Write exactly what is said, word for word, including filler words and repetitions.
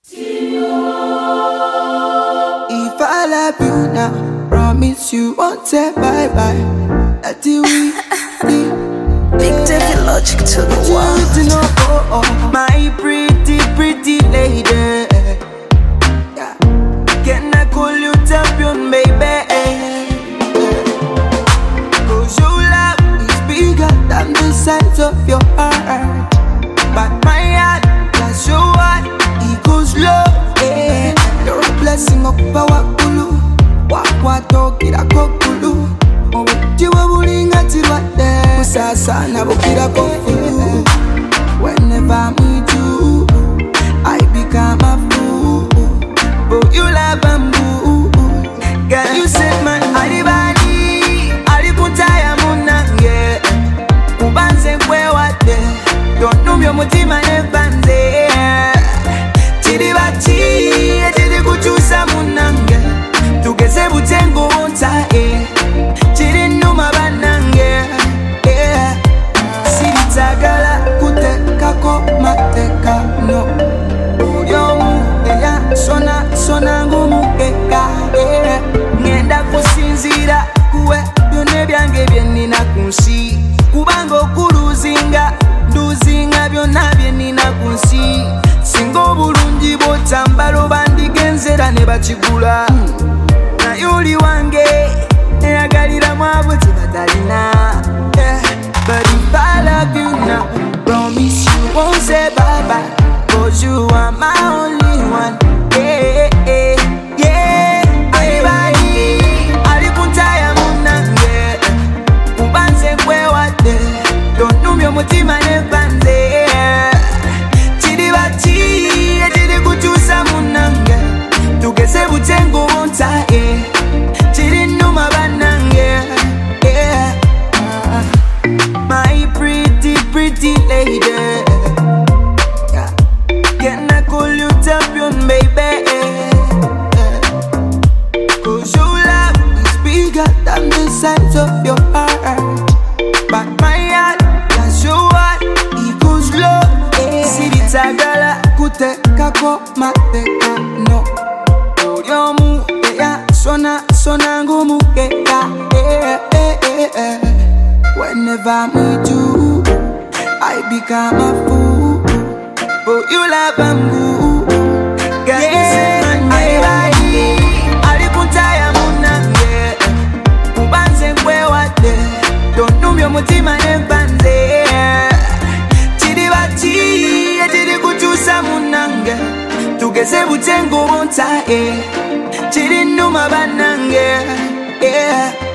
If I love you now, promise you won't say bye bye until we be. Big David Logic to the You world. to know, oh, oh, my pretty, pretty lady. Yeah. Can I call you champion, baby? Cause your love is bigger than the size of your heart. But my heart, that's your heart, it goes low. Yeah. You're a blessing of power, Kulu. Wakwa tokira kokulu. Jiwa bulinga tirwate. Musasa na bukira kokulu. Whenever I'm with you, I become a fool. But you love and boo. Girl, you set my alibani. Alikuntaya munange. Kubanze kwe wate. Don't know your mutima nebanze. Chiri bachi, chiri kuchusa munange. Tugeze butengo wonta eh. Chiri numa banange eh. Sitagala kuteka ko mateka no. Uryomu eya sona sona ngumukeka eh. Ngenda kusinzira kuwe byone byange byenina kunsi. Kubango kuruzinga nduzinga byonna byenina kunsi. Singo bulungi botambalo bandigenzera ne bakigula. Na yuli wange eyagalira mwabo tibatalina. Yeah. But if I love you now, promise you won't say bye bye. Cause you are my only one. Yeah, yeah, yeah. Alibani, alikuntaya munange. Kubanze kwe wate. Don't know your mutima nebanze. Chiri bachi, chiri kuchusa munange. Tugeze butengo wonta eh. Chiri numa banange yeah. My pretty, pretty lady yeah. Can I call you champion, baby? Cause your love is bigger than the size of your heart. But my heart, that's your heart, it goes low yeah. Siritagala kuteka ko mateka no. Uryomu eya sona sona ngumukeka eh, eh, eh, eh. Whenever I'm with you, I become a fool. But you love and boo. Girl, you set my alibani. Alikuntaya munange. Kubanze kwe wate. Don't know your mutima nebanze. Chiri bachi, chiri kuchusa munange. Tugeze butengo wonta eh. Chiri numa banange yeah.